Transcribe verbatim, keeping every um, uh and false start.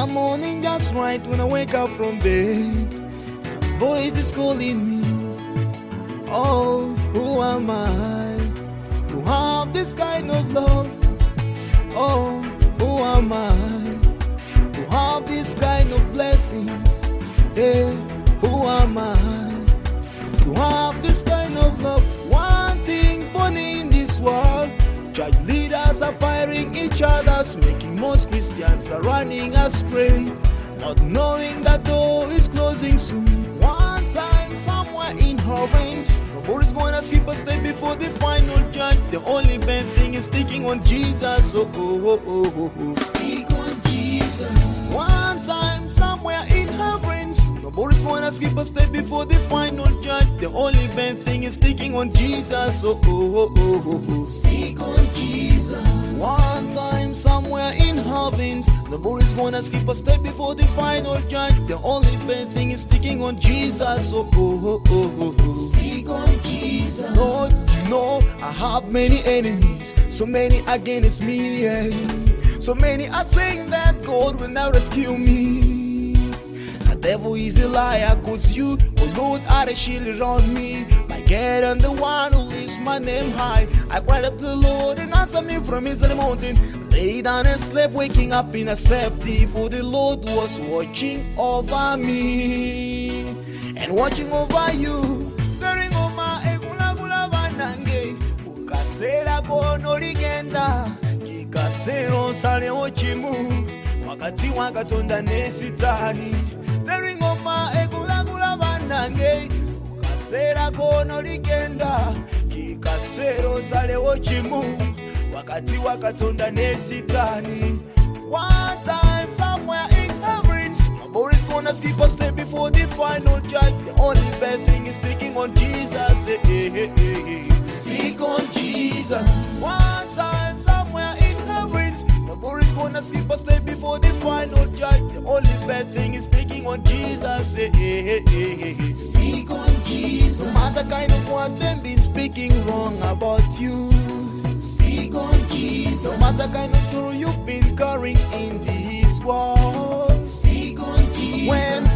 that morning just right when I wake up from bed, a voice is calling me. Oh, who am I to have this kind of love? Oh, who am I to have this kind of blessings? Hey, who am I to have this kind of love? One thing funny in this world, church leaders are firing each other, making most Christians are running astray, not knowing that door is closing soon. One time, somewhere in heavens, nobody's gonna skip a step before the final judge. The only bad thing is sticking on Jesus. Oh, oh, oh, oh, oh. Stick on Jesus. One time, somewhere in heavens, nobody's gonna skip a step before the final judge. The only bad thing is sticking on Jesus. Oh, oh, oh, oh, oh. Stick on Jesus. One time, somewhere in heavens, nobody's gonna skip a step before the final judge. The only bad thing is sticking on Jesus. Oh, oh, oh, oh, oh. Stick on Jesus. Lord, you know I have many enemies, so many against me. Yeah. So many are saying that God will now rescue me. The devil is a liar, cause you, oh Lord, are the shield around me. My God, I'm the one who lifts my name high. I cried up to the Lord and answered me from his mountain. Lay down and slept, waking up in a safety, for the Lord was watching over me and watching over you. During oma ekula kula banange, ukasera kono ligenda. Kasero sale ochimu wakati wakatonda nesitani teri ngoma ekulagula banange kasera kono ligenda kikasero sale ochimu wakati wakatonda nesitani. One time somewhere in heaven, nobody's gonna skip a step before the final judge. The only bad thing is sticking on Jesus. Hey, hey, hey, hey. Stick on Jesus. One time somewhere in nobody's gonna skip a step before the final judge. The only bad thing is sticking on Jesus. Hey, hey, hey, hey. Stick on Jesus. No matter kind of what them been speaking wrong about you, stick on Jesus. No matter kind of sorrow you've been carrying in this world, stick on Jesus. When